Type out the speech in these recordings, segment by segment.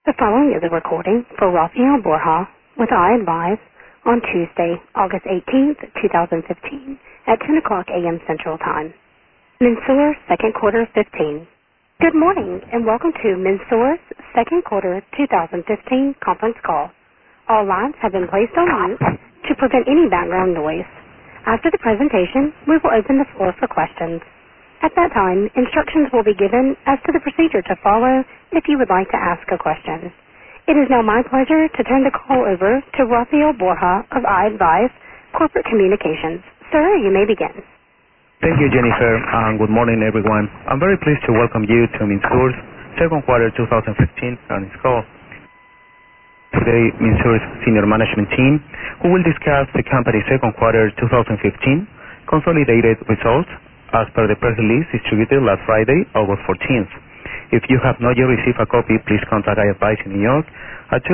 The following is a recording for Rafael Borja with iAdvise on Tuesday, August 18th, 2015 at 10 o'clock a.m. Central Time. Mensur Second Quarter 15. Good morning and welcome to Mensur's Second Quarter 2015 conference call. All lines have been placed on mute to prevent any background noise. After the presentation, we will open the floor for questions. At that time, instructions will be given as to the procedure to follow if you would like to ask a question. It is now my pleasure to turn the call over to Rafael Borja of iAdvise Corporate Communications. Sir, you may begin. Thank you, Jennifer, and good morning, everyone. I'm very pleased to welcome you to Mensur's Second Quarter 2015 earnings call. Today, Mensur's senior management team who will discuss the company's second quarter 2015 consolidated results as per the press release distributed last Friday, August 14th. If you have not yet received a copy, please contact iAdvise in New York at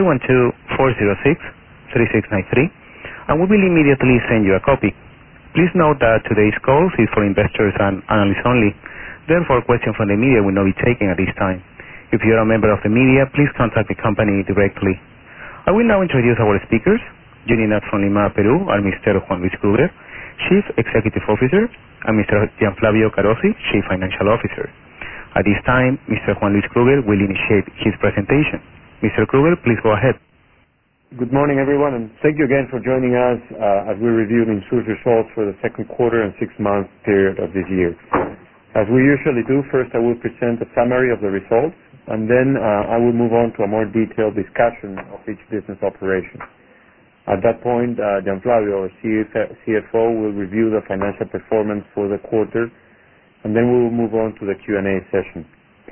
212-406-3693 and we will immediately send you a copy. Please note that today's call is for investors and analysts only. Therefore, questions from the media will not be taken at this time. If you are a member of the media, please contact the company directly. I will now introduce our speakers. Joining us from Lima, Peru are Mr. Juan Luis Kruger, Chief Executive Officer, and Mr. Gianflavio Carozzi, Chief Financial Officer. At this time, Mr. Juan Luis Kruger will initiate his presentation. Mr. Kruger, please go ahead. Good morning, everyone, and thank you again for joining us as we review Mensur's results for the second quarter and 6-month period of this year. As we usually do, first I will present a summary of the results, and then I will move on to a more detailed discussion of each business operation. At that point, Gianflavio, our CFO, will review the financial performance for the quarter, and then we will move on to the Q&A session.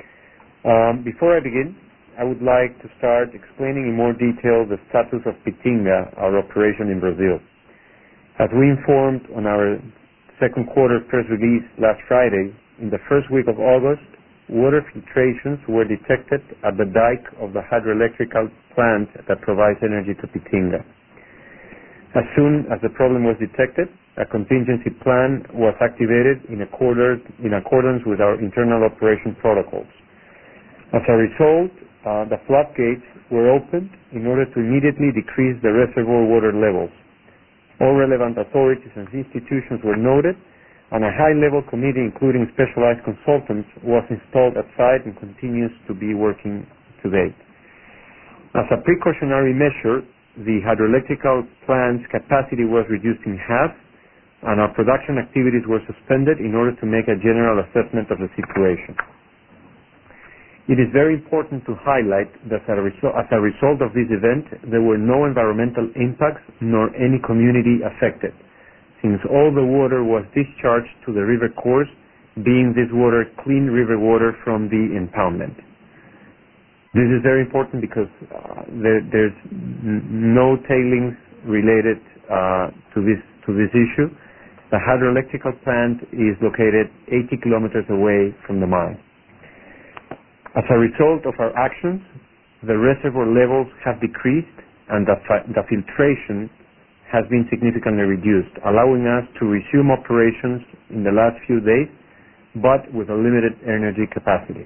Before I begin, I would like to start explaining in more detail the status of Pitinga, our operation in Brazil. As we informed on our second quarter press release last Friday, in the first week of August, water filtrations were detected at the dike of the hydroelectrical plant that provides energy to Pitinga. As soon as the problem was detected, a contingency plan was activated in accordance with our internal operation protocols. As a result, the floodgates were opened in order to immediately decrease the reservoir water levels. All relevant authorities and institutions were noted, and a high-level committee, including specialized consultants, was installed at site and continues to be working to date. As a precautionary measure, the hydroelectrical plant's capacity was reduced in half, and our production activities were suspended in order to make a general assessment of the situation. It is very important to highlight that as a result of this event, there were no environmental impacts nor any community affected, since all the water was discharged to the river course, being this water clean river water from the impoundment. This is very important because there's no tailings related to this issue. The hydroelectrical plant is located 80 kilometers away from the mine. As a result of our actions, the reservoir levels have decreased and the filtration has been significantly reduced, allowing us to resume operations in the last few days, but with a limited energy capacity.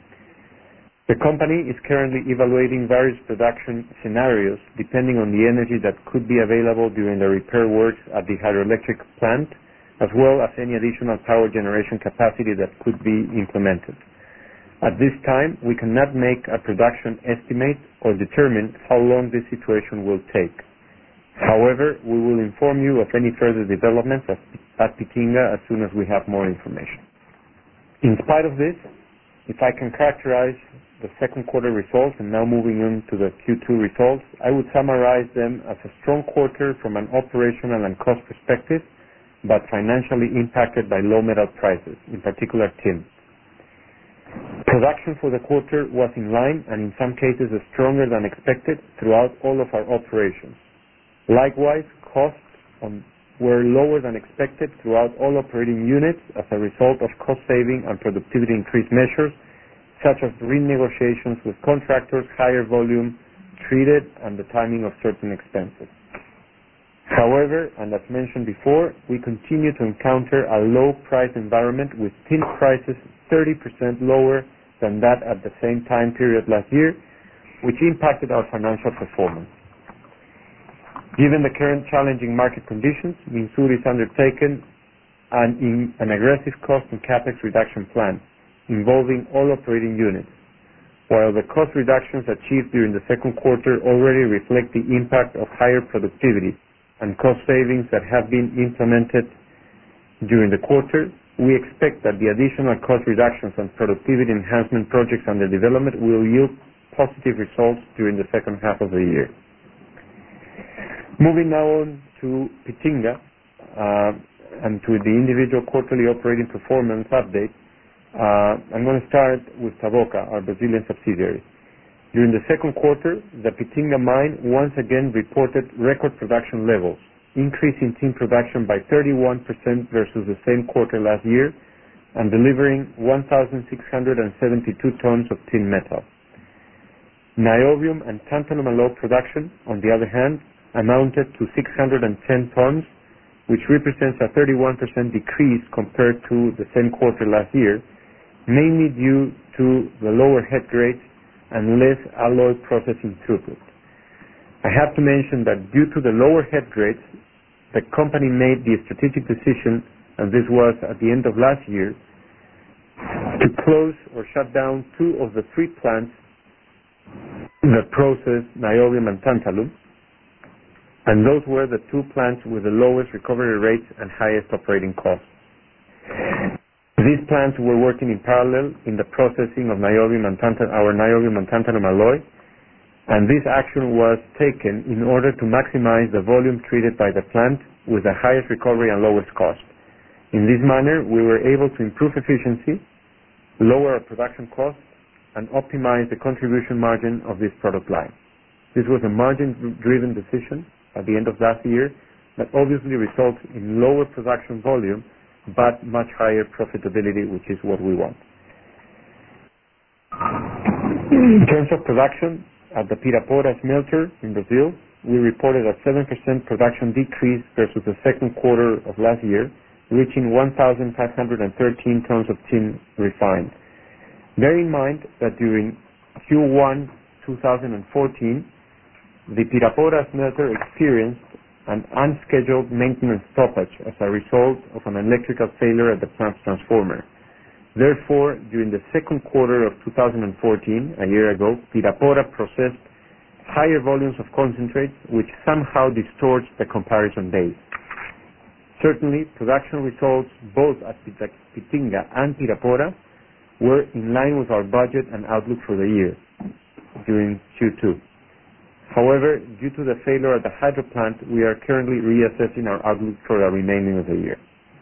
The company is currently evaluating various production scenarios depending on the energy that could be available during the repair works at the hydroelectric plant, as well as any additional power generation capacity that could be implemented. At this time, we cannot make a production estimate or determine how long this situation will take. However, we will inform you of any further developments at Pitinga as soon as we have more information. In spite of this, if I can characterize the second quarter results and now moving on to the Q2 results, I would summarize them as a strong quarter from an operational and cost perspective, but financially impacted by low metal prices, in particular tin. Production for the quarter was in line and in some cases stronger than expected throughout all of our operations. Likewise, costs were lower than expected throughout all operating units as a result of cost-saving and productivity increase measures, such as renegotiations with contractors, higher volume treated, and the timing of certain expenses. However, and as mentioned before, we continue to encounter a low price environment with tin prices 30% lower than that at the same time period last year, which impacted our financial performance. Given the current challenging market conditions, Minsur is undertaken an aggressive cost and capex reduction plan involving all operating units. While the cost reductions achieved during the second quarter already reflect the impact of higher productivity and cost savings that have been implemented during the quarter, we expect that the additional cost reductions and productivity enhancement projects under development will yield positive results during the second half of the year. Moving now on to Pitinga and to the individual quarterly operating performance update, I'm going to start with Taboca, our Brazilian subsidiary. During the second quarter, the Pitinga mine once again reported record production levels, increasing tin production by 31% versus the same quarter last year and delivering 1,672 tons of tin metal. Niobium and tantalum alloy production, on the other hand, amounted to 610 tons, which represents a 31% decrease compared to the same quarter last year, mainly due to the lower head grades and less alloy processing throughput. I have to mention that due to the lower head grades, the company made the strategic decision, and this was at the end of last year, to close or shut down 2 of the 3 plants that process niobium and tantalum, and those were the 2 plants with the lowest recovery rates and highest operating costs. These plants were working in parallel in the processing of our niobium and tantalum alloy, and this action was taken in order to maximize the volume treated by the plant with the highest recovery and lowest cost. In this manner, we were able to improve efficiency, lower our production costs, and optimize the contribution margin of this product line. This was a margin-driven decision at the end of last year that obviously results in lower production volume but much higher profitability, which is what we want. In terms of production, at the Pirapora smelter in Brazil, we reported a 7% production decrease versus the second quarter of last year, reaching 1,513 tons of tin refined. Bear in mind that during Q1 2014, the Pirapora smelter experienced an unscheduled maintenance stoppage as a result of an electrical failure at the plant's transformer. Therefore, during the second quarter of 2014, a year ago, Pirapora processed higher volumes of concentrates, which somehow distorts the comparison base. Certainly, production results both at Pitinga and Pirapora were in line with our budget and outlook for the year during Q2. However, due to the failure at the hydro plant, we are currently reassessing our outlook for the remaining of the year.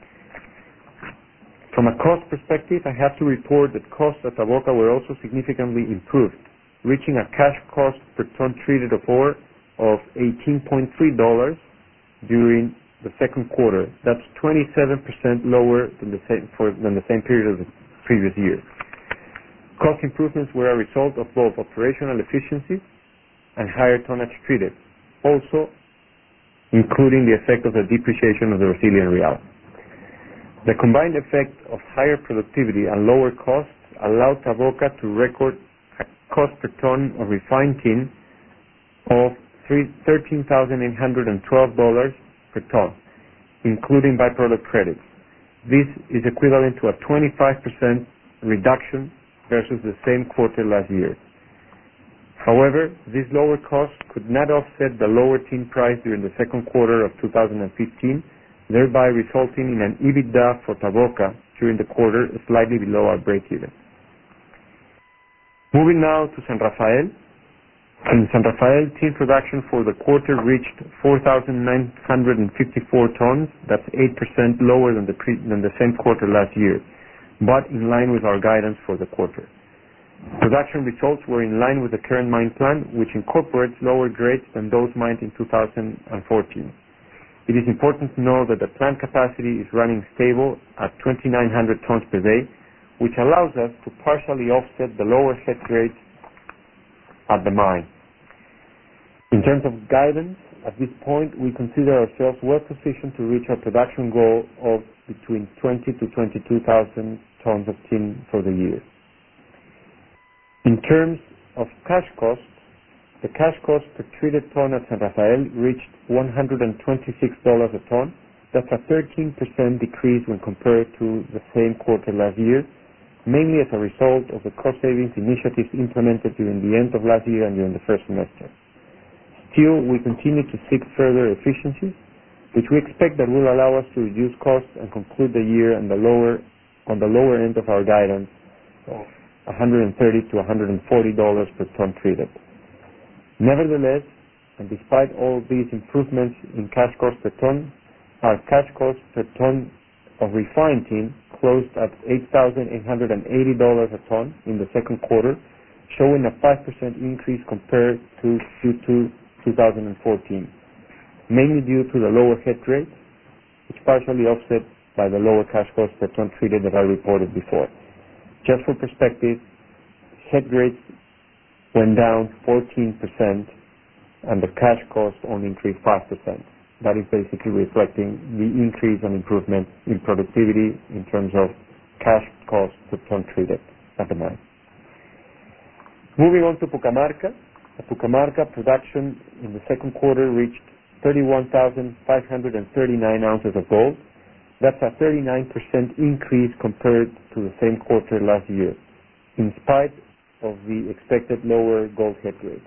From a cost perspective, I have to report that costs at Taboca were also significantly improved, reaching a cash cost per ton treated of ore of $18.3 during the second quarter. That's 27% lower than the same period of the previous year. Cost improvements were a result of both operational efficiencies and higher tonnage treated, also including the effect of the depreciation of the Brazilian real. The combined effect of higher productivity and lower costs allowed Taboca to record a cost per ton of refined tin of $13,812 per ton, including byproduct credits. This is equivalent to a 25% reduction versus the same quarter last year. However, this lower cost could not offset the lower tin price during the second quarter of 2015, thereby resulting in an EBITDA for Taboca during the quarter slightly below our break-even. Moving now to San Rafael. In San Rafael, tin production for the quarter reached 4,954 tons. That's 8% lower than the same quarter last year, but in line with our guidance for the quarter. Production results were in line with the current mine plan, which incorporates lower grades than those mined in 2014. It is important to know that the plant capacity is running stable at 2,900 tons per day, which allows us to partially offset the lower head grades at the mine. In terms of guidance, at this point, we consider ourselves well positioned to reach our production goal of between 20,000 to 22,000 tons of tin for the year. In terms of cash costs, the cash cost per treated ton at San Rafael reached $126 a ton. That's a 13% decrease when compared to the same quarter last year, mainly as a result of the cost savings initiatives implemented during the end of last year and during the first semester. Still, we continue to seek further efficiencies, which we expect that will allow us to reduce costs and conclude the year on the lower end of our guidance of $130 to $140 per ton treated. Nevertheless, and despite all these improvements in cash cost per ton, our cash cost per ton of refined tin closed at $8,880 a ton in the second quarter, showing a 5% increase compared to Q2 2014, mainly due to the lower head grade, which partially offset by the lower cash cost per ton treated that I reported before. Just for perspective, head grades went down 14% and the cash cost only increased 5%. That is basically reflecting the increase and improvement in productivity in terms of cash cost per ton treated at the mine. Moving on to Pucamarca. At Pucamarca, production in the second quarter reached 31,539 ounces of gold. That's a 39% increase compared to the same quarter last year, in spite of the expected lower gold head grade.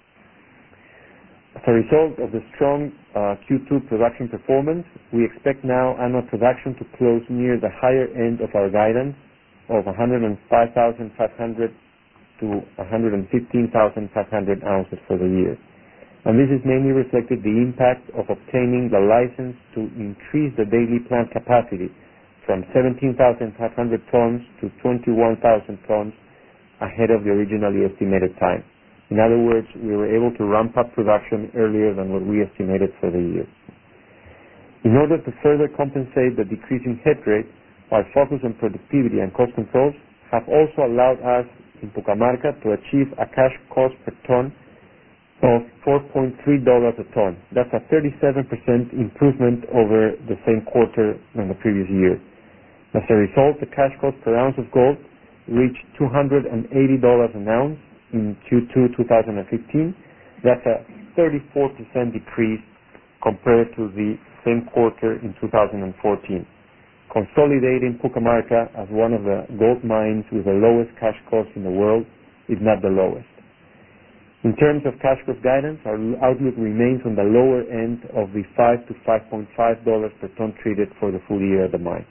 As a result of the strong Q2 production performance, we expect now annual production to close near the higher end of our guidance of 105,500 to 115,500 ounces for the year. And this is mainly reflected the impact of obtaining the license to increase the daily plant capacity from 17,500 tons to 21,000 tons ahead of the originally estimated time. In other words, we were able to ramp up production earlier than what we estimated for the year. In order to further compensate the decreasing head grade, our focus on productivity and cost controls have also allowed us in Pucamarca to achieve a cash cost per ton of $4.3 a ton. That's a 37% improvement over the same quarter than the previous year. As a result, the cash cost per ounce of gold reached $280 an ounce in Q2 2015. That's a 34% decrease compared to the same quarter in 2014, consolidating Pucamarca as one of the gold mines with the lowest cash cost in the world, if not the lowest. In terms of cash cost guidance, our outlook remains on the lower end of the $5 to $5.5 per ton treated for the full year at the mine.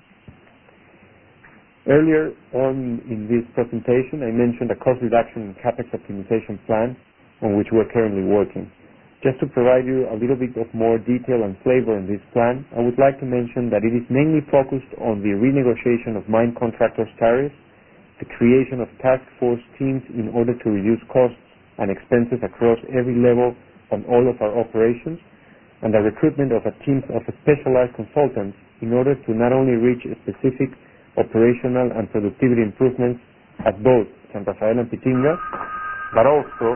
Earlier on in this presentation, I mentioned a cost reduction and capex optimization plan on which we're currently working. Just to provide you a little bit of more detail and flavor in this plan, I would like to mention that it is mainly focused on the renegotiation of mine contractors' tariffs, the creation of task force teams in order to reduce costs and expenses across every level on all of our operations, and the recruitment of a team of specialized consultants in order to not only reach specific operational and productivity improvements at both San Rafael and Pitinga, but also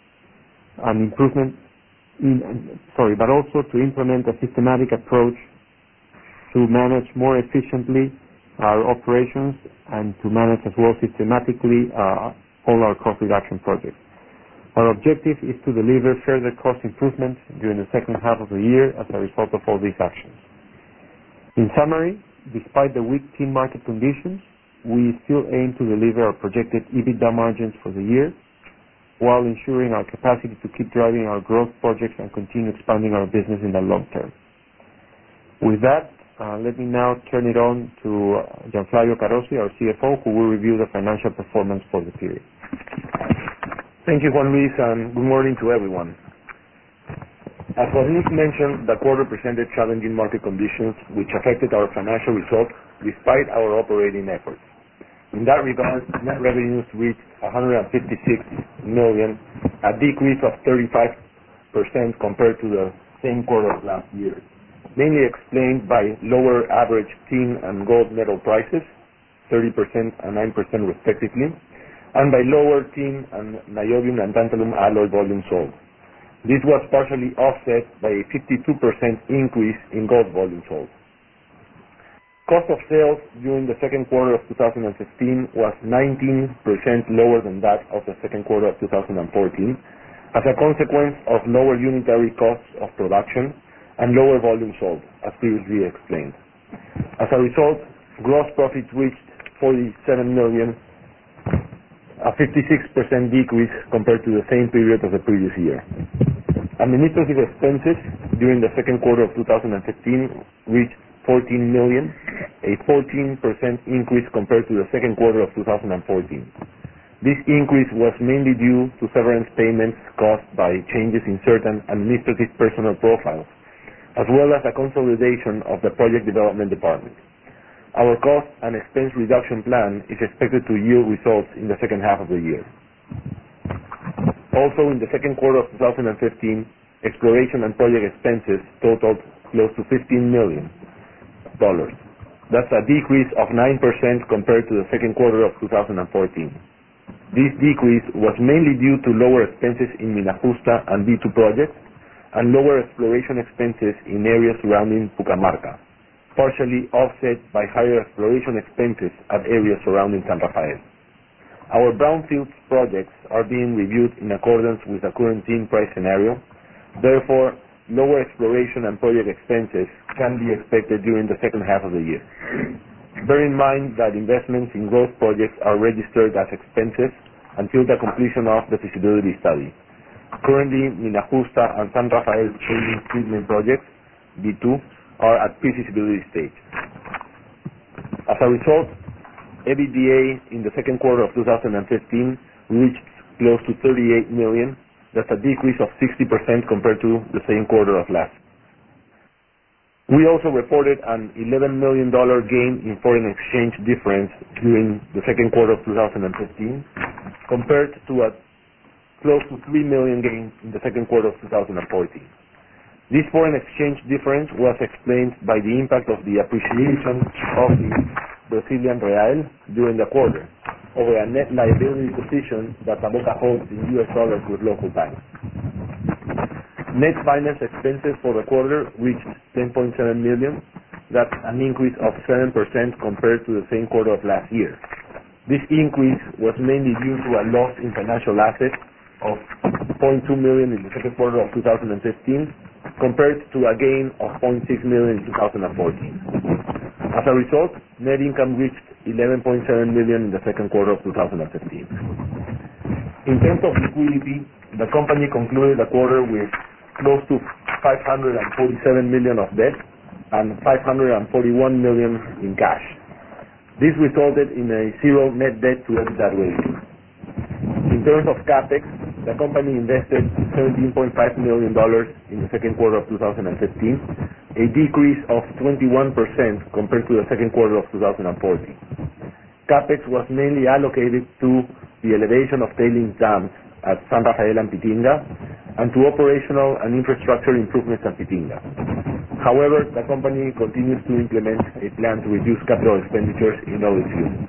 to implement a systematic approach to manage more efficiently our operations and to manage as well systematically all our cost reduction projects. Our objective is to deliver further cost improvements during the second half of the year as a result of all these actions. In summary, despite the weak tin market conditions, we still aim to deliver our projected EBITDA margins for the year, while ensuring our capacity to keep driving our growth projects and continue expanding our business in the long term. With that, let me now turn it on to Gianflavio Carossi, our CFO, who will review the financial performance for the period. Thank you, Juan Luis, and good morning to everyone. As Juan Luis mentioned, the quarter presented challenging market conditions which affected our financial results despite our operating efforts. In that regard, net revenues reached $156 million, a decrease of 35% compared to the same quarter of last year, mainly explained by lower average tin and gold metal prices, 30% and 9% respectively, and by lower tin and niobium and tantalum alloy volume sold. This was partially offset by a 52% increase in gold volume sold. Cost of sales during the second quarter of 2015 was 19% lower than that of the second quarter of 2014, as a consequence of lower unitary costs of production and lower volume sold, as previously explained. As a result, gross profit reached $47 million, a 56% decrease compared to the same period of the previous year. Administrative expenses during the second quarter of 2015 reached $14 million, a 14% increase compared to the second quarter of 2014. This increase was mainly due to severance payments caused by changes in certain administrative personnel profiles, as well as a consolidation of the project development department. Our cost and expense reduction plan is expected to yield results in the second half of the year. Also, in the second quarter of 2015, exploration and project expenses totaled close to $15 million. That's a decrease of 9% compared to the second quarter of 2014. This decrease was mainly due to lower expenses in Mina Justa and B2 projects and lower exploration expenses in areas surrounding Pucamarca, partially offset by higher exploration expenses at areas surrounding San Rafael. Our brownfields projects are being reviewed in accordance with the current zinc price scenario. Therefore, lower exploration and project expenses can be expected during the second half of the year. Bear in mind that investments in growth projects are registered as expenses until the completion of the feasibility study. Currently, Mina Justa and San Rafael tailings treatment projects, B2, are at pre-feasibility stage. As a result, EBITDA in the second quarter of 2015 reached close to $38 million. That's a decrease of 60% compared to the same quarter of last. We also reported an $11 million gain in foreign exchange difference during the second quarter of 2015, compared to a close to $3 million gain in the second quarter of 2014. This foreign exchange difference was explained by the impact of the appreciation of the Brazilian real during the quarter over a net liability position that Taboca holds in US dollars with local banks. Net finance expenses for the quarter reached $10.7 million. That's an increase of 7% compared to the same quarter of last year. This increase was mainly due to a loss in financial assets of $0.2 million in the second quarter of 2015 compared to a gain of $0.6 million in 2014. As a result, net income reached $11.7 million in the second quarter of 2015. In terms of liquidity, the company concluded the quarter with close to $547 million of debt and $541 million in cash. This resulted in a zero net debt to EBITDA ratio. In terms of CAPEX, the company invested $17.5 million in the second quarter of 2015, a decrease of 21% compared to the second quarter of 2014. CAPEX was mainly allocated to the elevation of tailings dams at San Rafael and Pitinga, and to operational and infrastructure improvements at Pitinga. However, the company continues to implement a plan to reduce capital expenditures in all its units.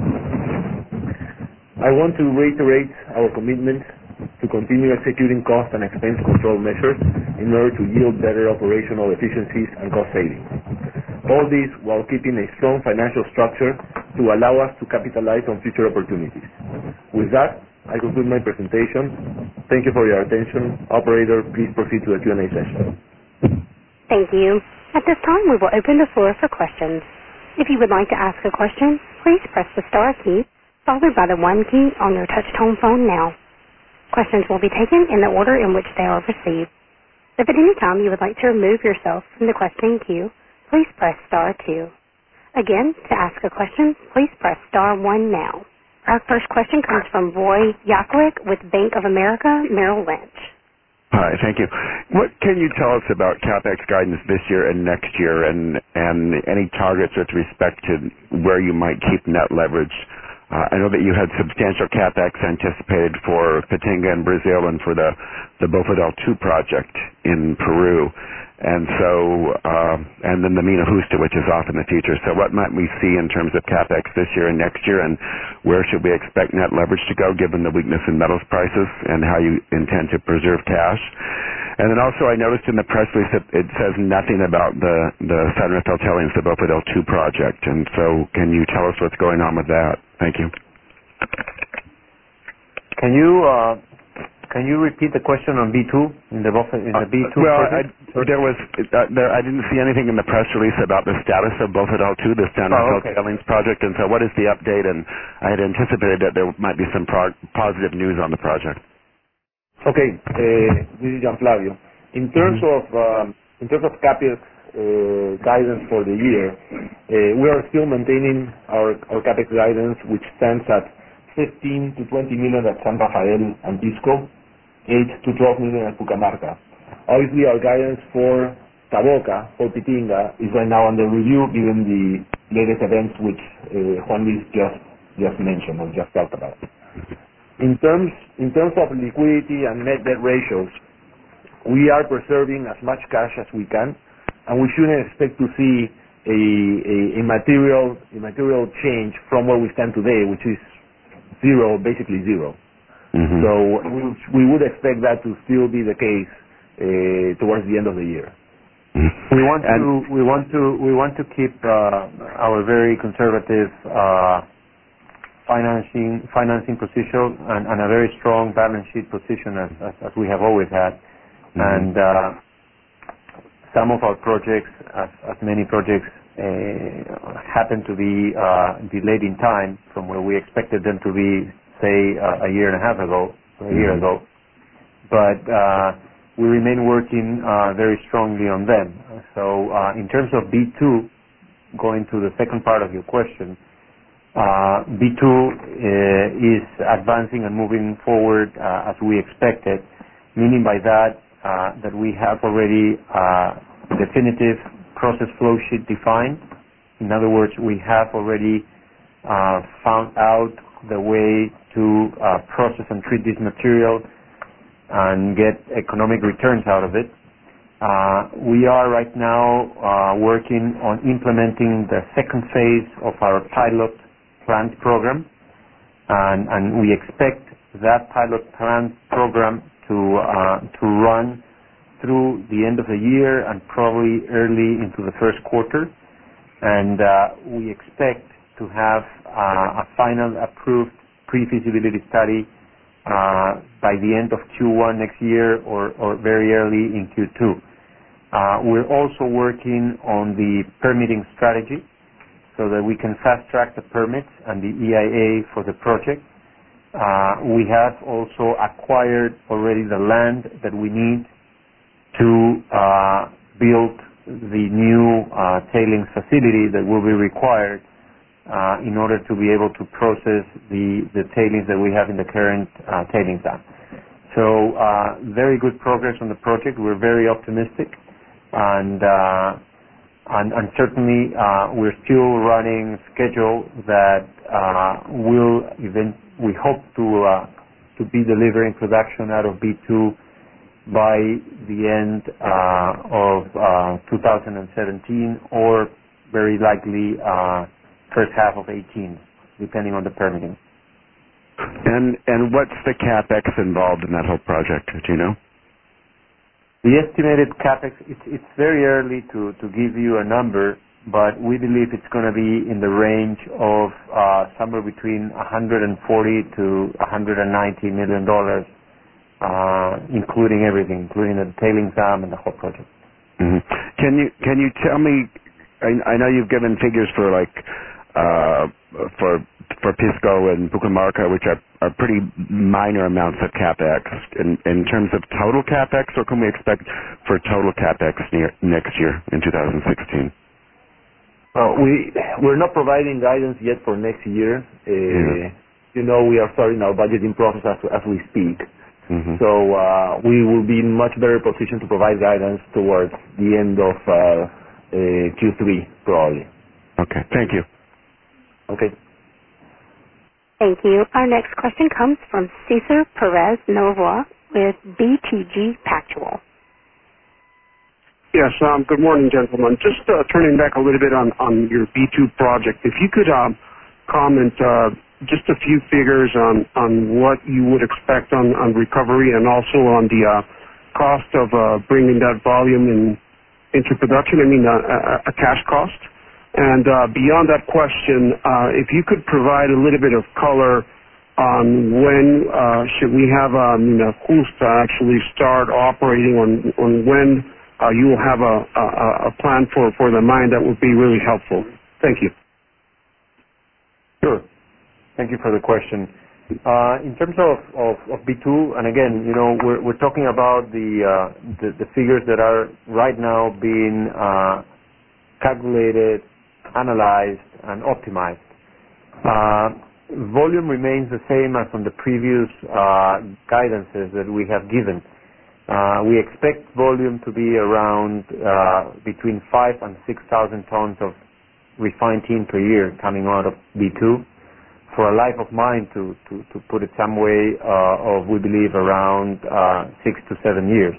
I want to reiterate our commitment to continue executing cost and expense control measures in order to yield better operational efficiencies and cost savings. All this while keeping a strong financial structure to allow us to capitalize on future opportunities. With that, I conclude my presentation. Thank you for your attention. Operator, please proceed to the Q&A session. Thank you. At this time, we will open the floor for questions. If you would like to ask a question, please press the star key, followed by the 1 key on your touch-tone phone now. Questions will be taken in the order in which they are received. If at any time you would like to remove yourself from the questioning queue, please press star 2. Again, to ask a question, please press star 1 now. Our first question comes from Roy Yakrick with Bank of America Merrill Lynch. Hi, thank you. What can you tell us about CAPEX guidance this year and next year, and any targets with respect to where you might keep net leverage? I know that you had substantial CAPEX anticipated for Pitinga in Brazil and for the Bofedal 2 project in Peru, and then the Mina Justa, which is off in the future. So what might we see in terms of CAPEX this year and next year, and where should we expect net leverage to go given the weakness in metals prices, and how you intend to preserve cash? And then also I noticed in the press release that it says nothing about the San Rafael tailings, the Bofedal 2 project, and so can you tell us what's going on with that? Thank you. Can you Can you repeat the question on B2 in the B2 project? I didn't see anything in the press release about the status of Bofedal 2, the San Rafael tailings project, and so what is the update? And I had anticipated that there might be some positive news on the project. Okay, this is Jean Flavio. In terms of CapEx guidance for the year, we are still maintaining our CapEx guidance, which stands at 15 to 20 million at San Rafael and Pisco, 8 to 12 million at Pucamarca. Obviously, our guidance for Taboca, for Pitinga, is right now under review given the latest events which Juan Luis just mentioned or just talked about. In terms of liquidity and net debt ratios, we are preserving as much cash as we can, and we shouldn't expect to see a material change from where we stand today, which is basically zero. Mm-hmm. So we would expect that to still be the case towards the end of the year. Mm-hmm. We want to keep our very conservative financing position and a very strong balance sheet position as we have always had. Mm-hmm. And some of our projects, as many projects, happen to be delayed in time from where we expected them to be, say, a year and a half ago, or a year ago. But we remain working very strongly on them. So in terms of B2, going to the second part of your question, B2 is advancing and moving forward as we expected, meaning by that that we have already definitive process flow sheet defined. In other words, we have already found out the way to process and treat this material and get economic returns out of it. We are right now working on implementing the second phase of our pilot plant program, and we expect that pilot plant program to run through the end of the year and probably early into the first quarter. And we expect to have a final approved pre-feasibility study by the end of Q1 next year or very early in Q2. We're also working on the permitting strategy so that we can fast-track the permits and the EIA for the project. We have also acquired already the land that we need to build the new tailings facility that will be required in order to be able to process the tailings that we have in the current tailings dam. So very good progress on the project. We're very optimistic, and certainly we're still running schedule that we hope to be delivering production out of B2 by the end of 2017 or very likely first half of 18, depending on the permitting. And what's the CapEx involved in that whole project? Do you know? The estimated CapEx, it's very early to give you a number, but we believe it's going to be in the range of somewhere between $140 to $190 million, including everything, including the tailings dam and the whole project. Mm-hmm. Can you tell me? I know you've given figures for for Pisco and Pucamarca, which are pretty minor amounts of CapEx. In terms of total CapEx, or can we expect for total CapEx next year in 2016? We're not providing guidance yet for next year. You know, we are starting our budgeting process as we speak. Mm-hmm. So we will be in much better position to provide guidance towards the end of Q3, probably. Okay, thank you. Okay. Thank you. Our next question comes from Cesar Perez Novoa with BTG Pactual. Yes, good morning, gentlemen. Just turning back a little bit on your B2 project, if you could comment just a few figures on what you would expect on recovery and also on the cost of bringing that volume into production, a cash cost. And beyond that question, if you could provide a little bit of color on when should we have Justa actually start operating, on when you will have a plan for the mine, that would be really helpful. Thank you. Sure. Thank you for the question. In terms of B2, and again, we're talking about the figures that are right now being calculated, analyzed, and optimized. Volume remains the same as on the previous guidances that we have given. We expect volume to be around between 5,000 and 6,000 tons of refined tin per year coming out of B2 for a life of mine, to put it some way, of, we believe, around 6 to 7 years.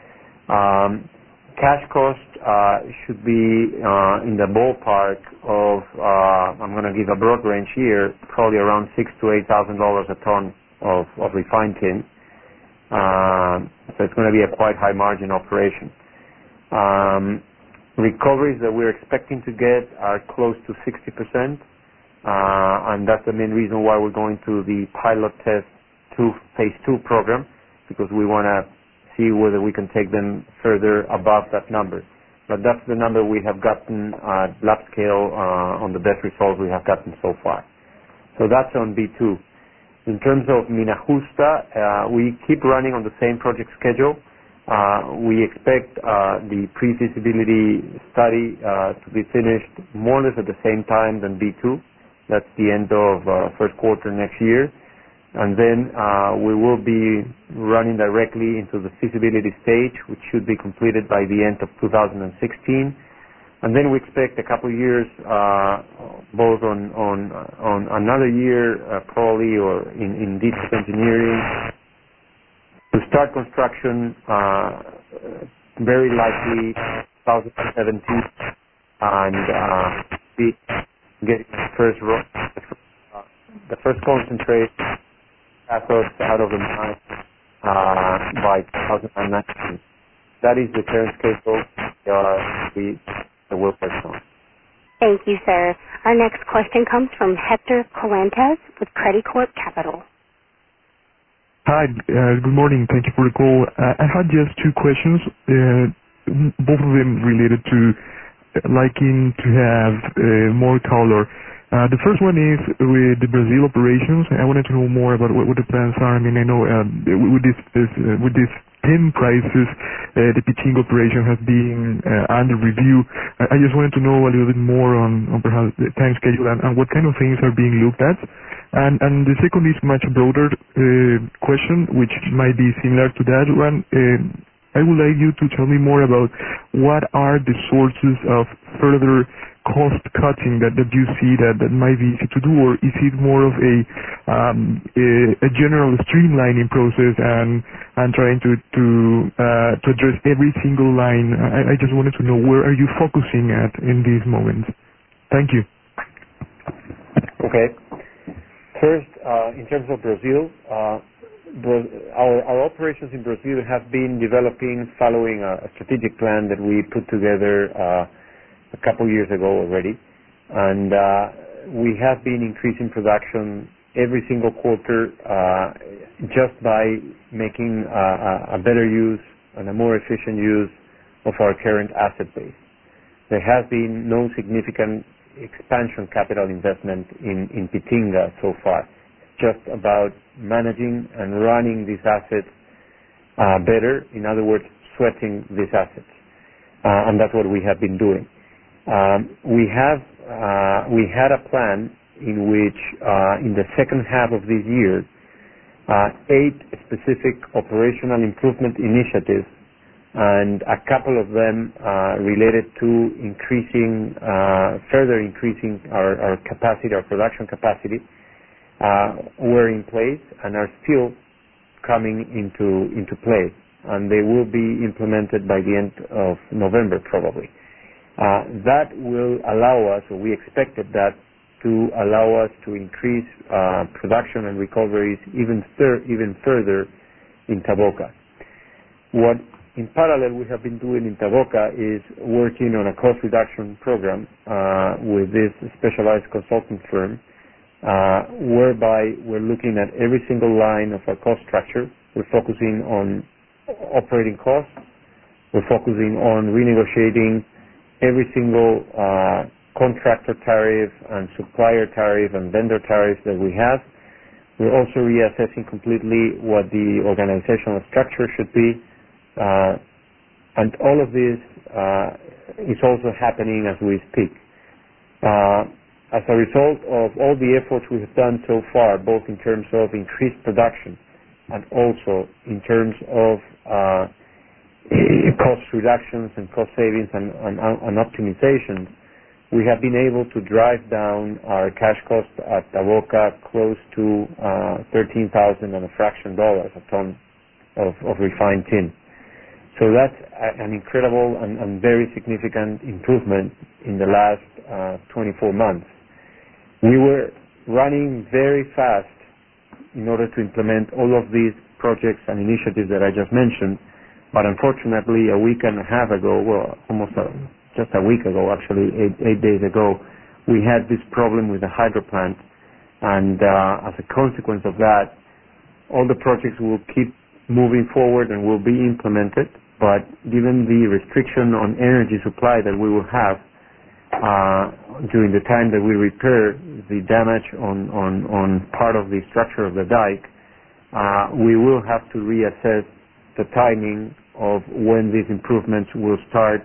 Cash cost should be in the ballpark of, I'm going to give a broad range here, probably around $6,000 to $8,000 a ton of refined tin. So it's going to be a quite high margin operation. Recoveries that we're expecting to get are close to 60%, and that's the main reason why we're going to the pilot test phase 2 program, because we want to see whether we can take them further above that number. But that's the number we have gotten at lab scale on the best results we have gotten so far. So that's on B2. In terms of Mina Justa, we keep running on the same project schedule. We expect the pre-feasibility study to be finished more or less at the same time than B2. That's the end of first quarter next year. And then we will be running directly into the feasibility stage, which should be completed by the end of 2016. And then we expect a couple of years, both on another year probably, or in deep engineering, to start construction very likely 2017, and be getting the first concentrate out of the mine by 2019. That is the current schedule we will press on. Thank you, sir. Our next question comes from Hector Colantes with Credicorp Capital. Hi, good morning. Thank you for the call. I had just two questions, both of them related to liking to have more color. The first one is with the Brazil operations. I wanted to know more about what the plans are. I mean, I know with this tin prices, the Piting operation has been under review. I just wanted to know a little bit more on perhaps the time schedule and what kind of things are being looked at. And the second is much broader question, which might be similar to that one. I would like you to tell me more about what are the sources of further cost cutting that you see that might be easy to do, or is it more of a general streamlining process and trying to address every single line? I just wanted to know, where are you focusing at in these moments? Thank you. Okay. First, in terms of Brazil, our operations in Brazil have been developing following a strategic plan that we put together a couple years ago already, and we have been increasing production every single quarter just by making a better use and a more efficient use of our current asset base. There has been no significant expansion capital investment in Pitinga so far. Just about managing and running these assets better. In other words, sweating these assets, and that's what we have been doing. We had a plan in which in the second half of this year, 8 specific operational improvement initiatives, and a couple of them related to further increasing our capacity, our production capacity, were in place and are still coming into play, and they will be implemented by the end of November probably. That will allow us, or we expected that to allow us to increase production and recoveries even further in Taboca. What in parallel we have been doing in Taboca is working on a cost reduction program with this specialized consulting firm, whereby we're looking at every single line of our cost structure. We're focusing on operating costs. We're focusing on renegotiating every single contractor tariff and supplier tariff and vendor tariffs that we have. We're also reassessing completely what the organizational structure should be. And all of this is also happening as we speak. As a result of all the efforts we have done so far, both in terms of increased production and also in terms of cost reductions and cost savings and optimizations, we have been able to drive down our cash cost at Taboca close to $13,000 and a fraction a ton of refined tin. So that's an incredible and very significant improvement in the last 24 months. We were running very fast in order to implement all of these projects and initiatives that I just mentioned, but unfortunately a week and a half ago, well, just a week ago, actually, eight days ago, we had this problem with the hydro plant, and as a consequence of that, all the projects will keep moving forward and will be implemented, but given the restriction on energy supply that we will have during the time that we repair the damage on part of the structure of the dike, we will have to reassess the timing of when these improvements will start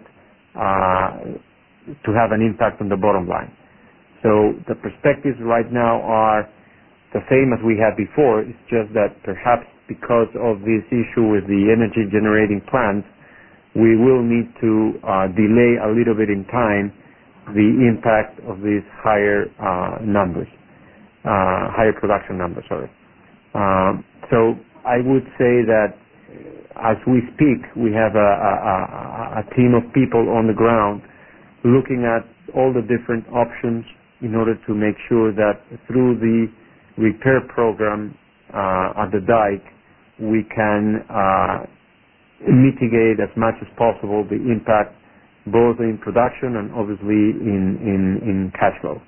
to have an impact on the bottom line. So the perspectives right now are the same as we had before. It's just that perhaps because of this issue with the energy generating plants, we will need to delay a little bit in time the impact of these higher production numbers. So I would say that as we speak, we have a team of people on the ground looking at all the different options in order to make sure that through the repair program at the dike, we can mitigate as much as possible the impact both in production and obviously in cash flow.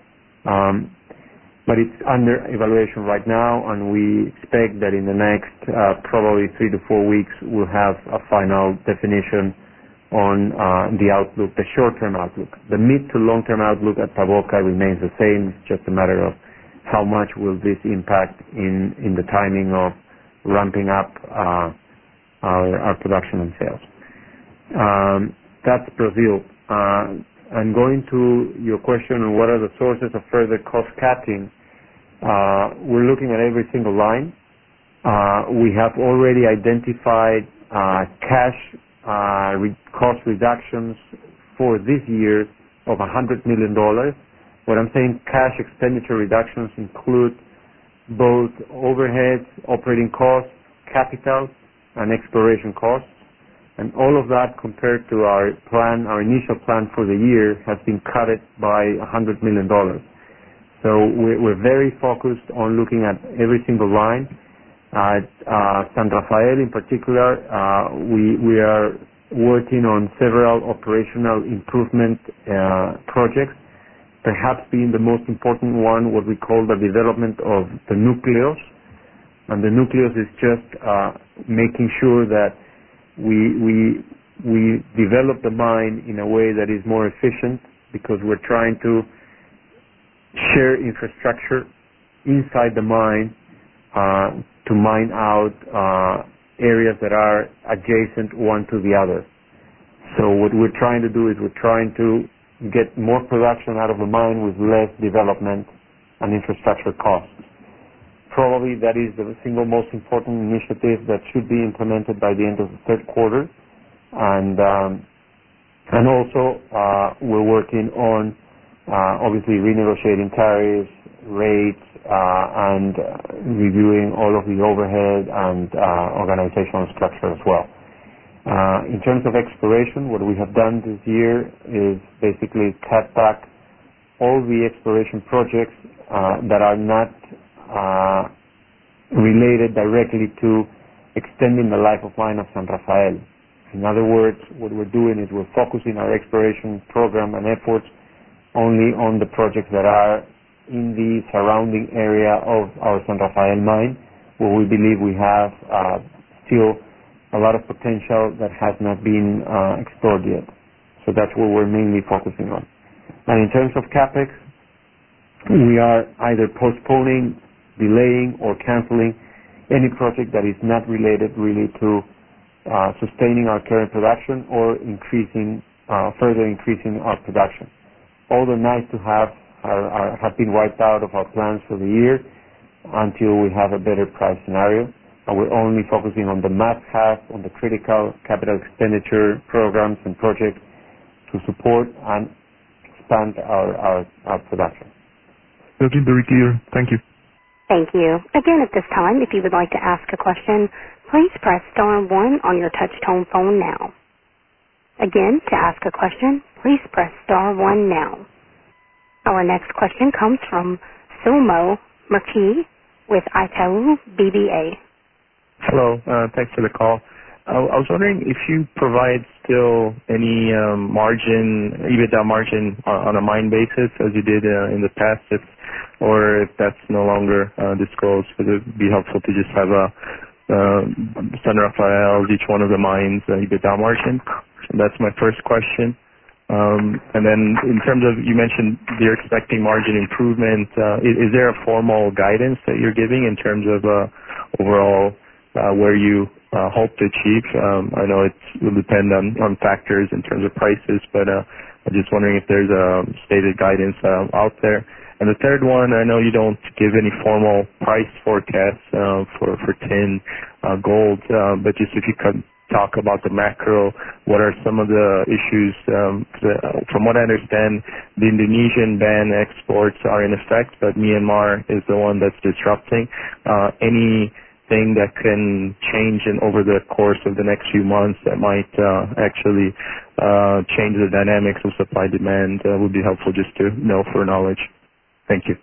But it's under evaluation right now, and we expect that in the next probably 3 to 4 weeks we'll have a final definition on the outlook, the short-term outlook. The mid to long-term outlook at Taboca remains the same. It's just a matter of how much will this impact in the timing of ramping up our production and sales. That's Brazil. And going to your question on what are the sources of further cost cutting, we're looking at every single line. We have already identified cash cost reductions for this year of $100 million. When I'm saying cash expenditure reductions include both overheads, operating costs, capital, and exploration costs. And all of that compared to our plan, our initial plan for the year, has been cut by $100 million. So we're very focused on looking at every single line. At San Rafael in particular, we are working on several operational improvement projects, perhaps being the most important one what we call the development of the nucleus. And the nucleus is just making sure that we develop the mine in a way that is more efficient, because we're trying to share infrastructure inside the mine to mine out areas that are adjacent one to the other. So what we're trying to do is we're trying to get more production out of the mine with less development and infrastructure costs. Probably that is the single most important initiative that should be implemented by the end of the third quarter. And also we're working on obviously renegotiating tariffs, rates, and reviewing all of the overhead and organizational structure as well. In terms of exploration, what we have done this year is basically cut back all the exploration projects that are not related directly to extending the life of mine of San Rafael. In other words, what we're doing is we're focusing our exploration program and efforts only on the projects that are in the surrounding area of our San Rafael mine, where we believe we have still a lot of potential that has not been explored yet. So that's what we're mainly focusing on. And in terms of CapEx, we are either postponing, delaying, or canceling any project that is not related really to sustaining our current production or further increasing our production. All the nice to have have been wiped out of our plans for the year until we have a better price scenario. And we're only focusing on the must-have, on the critical capital expenditure programs and projects to support and expand our production. Okay, very clear. Thank you. Thank you. Again, at this time, if you would like to ask a question, please press star 1 on your touch-tone phone now. Again, to ask a question, please press star 1 now. Our next question comes from Silmo Murkey with Itaú BBA. Hello, thanks for the call. I was wondering if you provide still any EBITDA margin on a mine basis as you did in the past, or if that's no longer disclosed, because it would be helpful to just have a San Rafael, each one of the mines, EBITDA margin. That's my first question. And then in terms of, you mentioned you're expecting margin improvement. Is there a formal guidance that you're giving in terms of overall where you hope to achieve? I know it will depend on factors in terms of prices, but I'm just wondering if there's a stated guidance out there. And the third one, I know you don't give any formal price forecasts for tin, gold, but just if you could talk about the macro, what are some of the issues? From what I understand, the Indonesian ban exports are in effect, but Myanmar is the one that's disrupting. Anything that can change over the course of the next few months that might actually change the dynamics of supply-demand would be helpful just to know for knowledge. Thank you.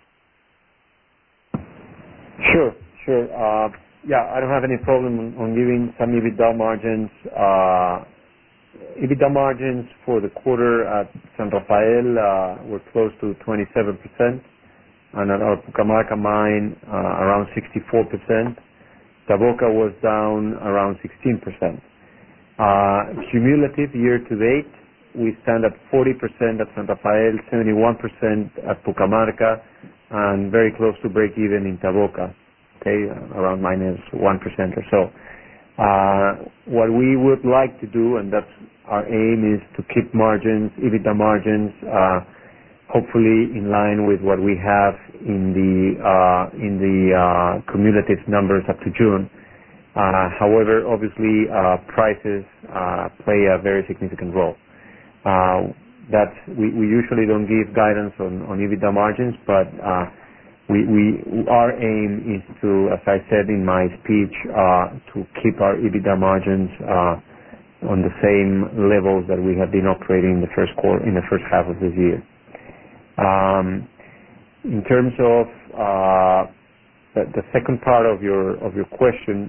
Sure. Yeah, I don't have any problem on giving some EBITDA margins. EBITDA margins for the quarter at San Rafael were close to 27%, and at our Pucamarca mine around 64%. Taboca was down around 16%. Cumulative year to date, we stand at 40% at San Rafael, 71% at Pucamarca, and very close to break even in Taboca. Okay, around minus 1% or so. What we would like to do, and that's our aim, is to keep margins, EBITDA margins, hopefully in line with what we have in the cumulative numbers up to June. However, obviously, prices play a very significant role. We usually don't give guidance on EBITDA margins, but our aim is to, as I said in my speech, to keep our EBITDA margins on the same levels that we have been operating in the first half of this year. In terms of the second part of your question,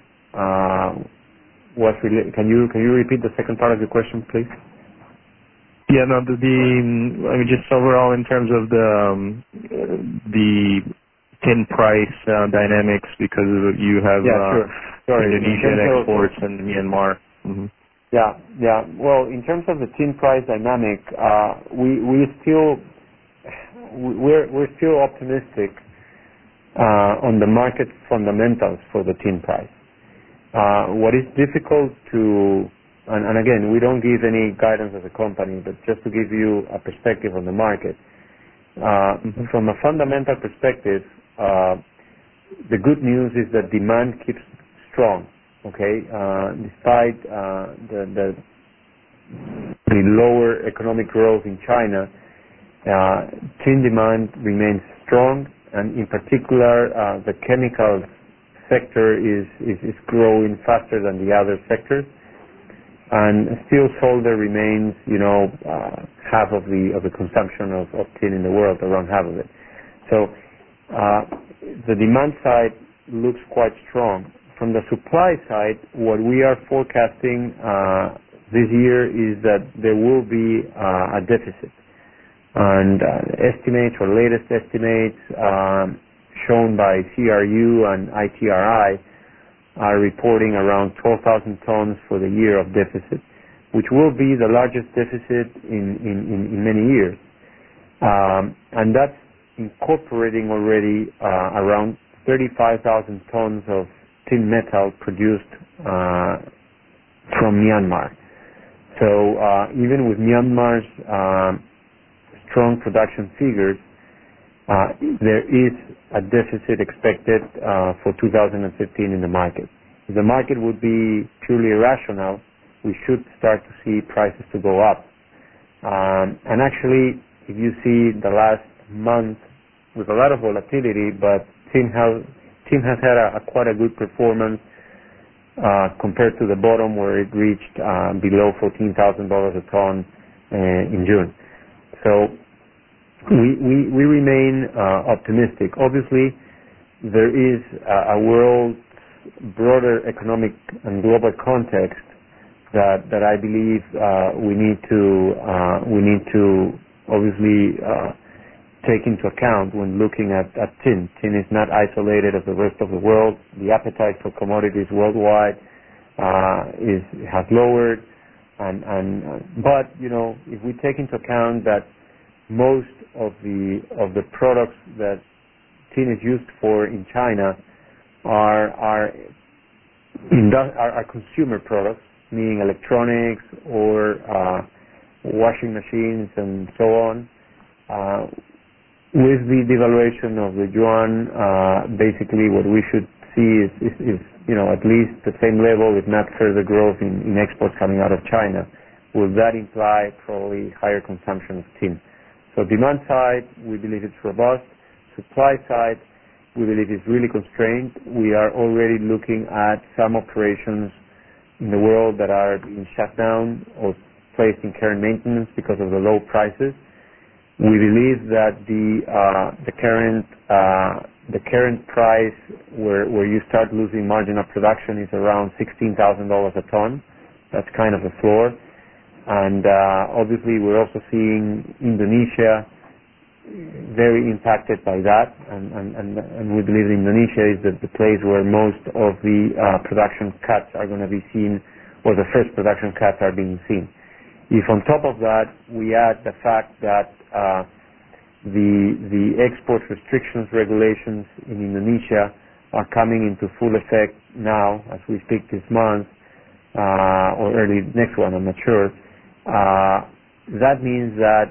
can you repeat the second part of your question, please? Yeah, no. I mean, just overall in terms of the tin price dynamics, because you have Indonesian exports and Myanmar. Mm-hmm. Yeah. Well, in terms of the tin price dynamic, we're still optimistic on the market fundamentals for the tin price. What is difficult to and again, we don't give any guidance as a company, but just to give you a perspective on the market. From a fundamental perspective, the good news is that demand keeps strong. Okay, despite the lower economic growth in China, tin demand remains strong, and in particular, the chemical sector is growing faster than the other sectors. And steel solder remains, half of the consumption of tin in the world, around half of it. So the demand side looks quite strong. From the supply side, what we are forecasting this year is that there will be a deficit. And estimates or latest estimates shown by CRU and ITRI are reporting around 12,000 tons for the year of deficit, which will be the largest deficit in many years. And that's incorporating already around 35,000 tons of tin metal produced from Myanmar. So even with Myanmar's strong production figures, there is a deficit expected for 2015 in the market. If the market would be purely irrational, we should start to see prices to go up. And actually, if you see the last month with a lot of volatility, but tin has had quite a good performance compared to the bottom where it reached below $14,000 a ton in June. So we remain optimistic. Obviously, there is a world broader economic and global context that I believe we need to obviously take into account when looking at tin. Tin is not isolated of the rest of the world. The appetite for commodities worldwide has lowered, but if we take into account that most of the products that tin is used for in China are consumer products, meaning electronics or washing machines and so on. With the devaluation of the yuan, basically what we should see is at least the same level, if not further growth in exports coming out of China. Will that imply probably higher consumption of tin? So demand side, we believe it's robust. Supply side, we believe it's really constrained. We are already looking at some operations in the world that are being shut down or placed in care and maintenance because of the low prices. We believe that the current price where you start losing margin of production is around $16,000 a ton. That's kind of the floor. And obviously we're also seeing Indonesia very impacted by that, and we believe Indonesia is the place where most of the production cuts are going to be seen, or the first production cuts are being seen. If on top of that we add the fact that the export restrictions regulations in Indonesia are coming into full effect now as we speak this month, or early next one, I'm not sure. That means that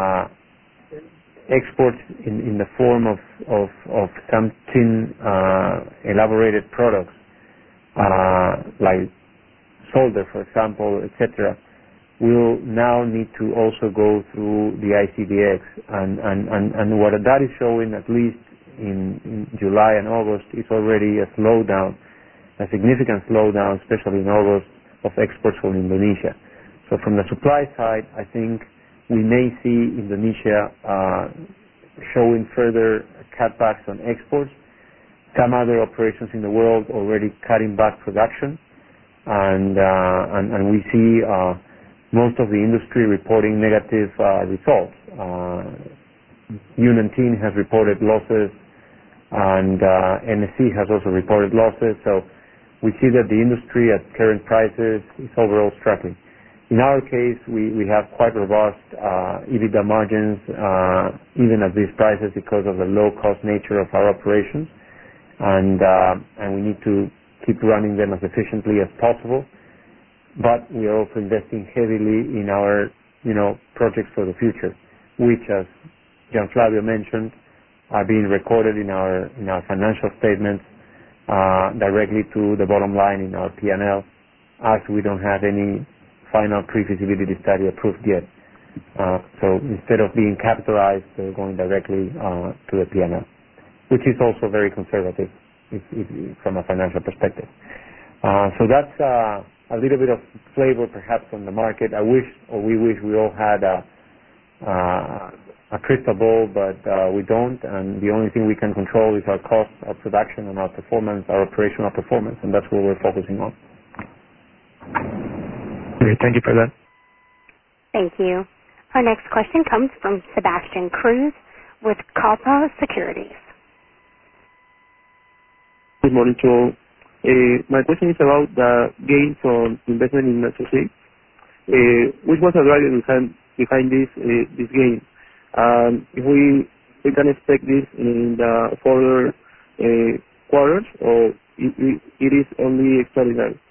exports in the form of some tin elaborated products like solder, for example, etc., will now need to also go through the ICBX, and what that is showing, at least in July and August, is already a slowdown, a significant slowdown, especially in August, of exports from Indonesia. So from the supply side, I think we may see Indonesia showing further cutbacks on exports. Some other operations in the world already cutting back production, and we see most of the industry reporting negative results. Yunnan Tin has reported losses, and NSC has also reported losses. So we see that the industry at current prices is overall struggling. In our case, we have quite robust EBITDA margins even at these prices because of the low-cost nature of our operations, and we need to keep running them as efficiently as possible. But we are also investing heavily in our projects for the future, which, as Gian Flavio mentioned, are being recorded in our financial statements directly to the bottom line in our P&L, as we don't have any final pre-feasibility study approved yet. So instead of being capitalized, they're going directly to the P&L, which is also very conservative from a financial perspective. So that's a little bit of flavor perhaps on the market. We wish we all had a crystal ball, but we don't, and the only thing we can control is our cost, our production, and our performance, our operational performance, and that's what we're focusing on. Great, thank you for that. Thank you. Our next question comes from Sebastian Cruz with Calpa Securities. Good morning to all. My question is about the gains on investment in associates. Which was the driver behind this gain? If we can expect this in the further quarters, or it is only extraordinary?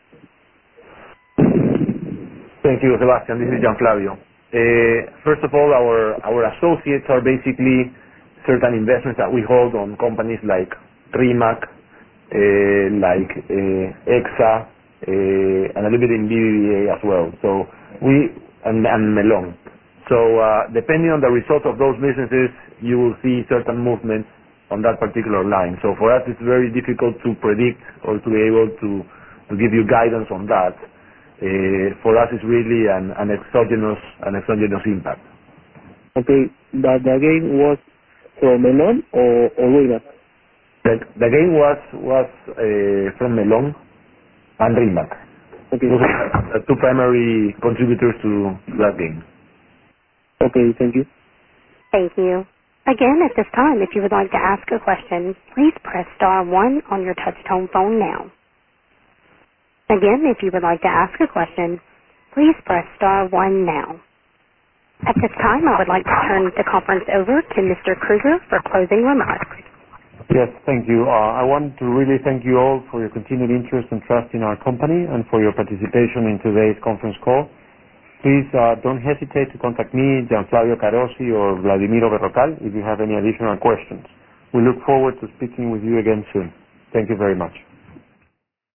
Thank you, Sebastian. This is Gian Flavio. First of all, our associates are basically certain investments that we hold on companies like RIMAC, like EXA, and a little bit in BBVA as well. So and Melon. So depending on the results of those businesses, you will see certain movements on that particular line. So for us, it's very difficult to predict or to be able to give you guidance on that. For us, it's really an exogenous impact. Okay, but the gain was from Melon or RIMAC? The gain was from Melon and RIMAC. Okay. Those are the two primary contributors to that gain. Okay, thank you. Thank you. Again, at this time, if you would like to ask a question, please press star 1 on your touch-tone phone now. Again, if you would like to ask a question, please press star 1 now. At this time, I would like to turn the conference over to Mr. Kruger for closing remarks. Yes, thank you. I want to really thank you all for your continued interest and trust in our company and for your participation in today's conference call. Please don't hesitate to contact me, Gianflavio Carosi, or Vladimiro Berrocal if you have any additional questions. We look forward to speaking with you again soon. Thank you very much.